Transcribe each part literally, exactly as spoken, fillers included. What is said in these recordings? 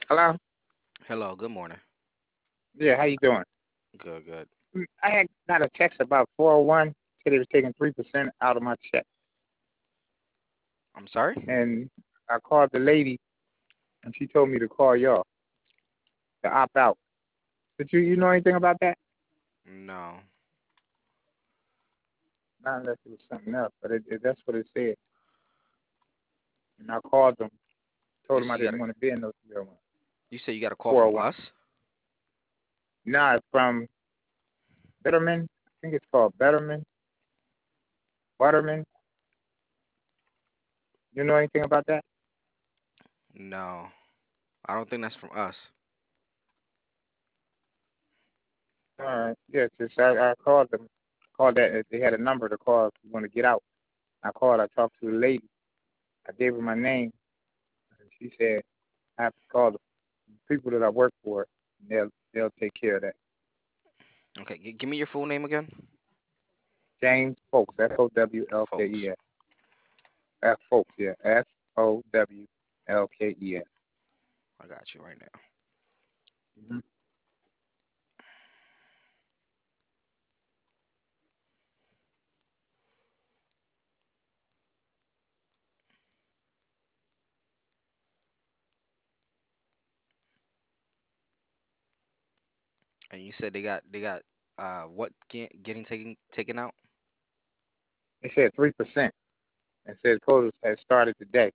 Hello? Hello, good morning. Yeah, how you doing? Good, good. Mm, I had got a text about four oh one, said they was taking three percent out of my check. I'm sorry? And I called the lady, and she told me to call y'all to opt out. Did you, you know anything about that? No. Not unless it was something else, but it, it, that's what it said. And I called them, You told them I said you got didn't a, want to be in those three oh one. you said you got a call from four oh one. us? Nah, it's from Betterman. I think it's called Betterman. Butterman. You know anything about that? No. I don't think that's from us. All right. Yes, it's, I, I called them. Called that. They had a number to call if you want to get out. I called. I talked to the lady. I gave her my name, and she said I have to call the people that I work for. And they'll they'll take care of that. Okay, g- give me your full name again. James Folks. F O W L K E Folks. S. F Folks. Yeah. F O W L K E S. I got you right now. Mm-hmm. And you said they got they got uh what get, getting taken taken out? It said three percent. It says quotas has started today.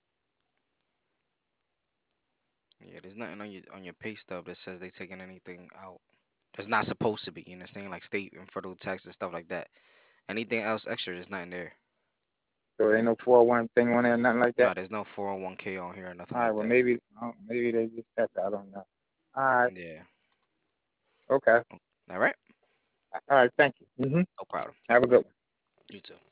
Yeah, there's nothing on your on your pay stub that says they taking anything out. There's not supposed to be, you understand? Like state and federal tax and stuff like that. Anything else extra, there's nothing there. So there ain't no four oh one thing on there, nothing like that. No, there's no four oh one k on here or All nothing right. like Well, that. maybe oh, maybe they just got that. I don't know. All right. Yeah. Okay. All right. All right. Thank you. Mm-hmm. No problem. Have a good one. You too.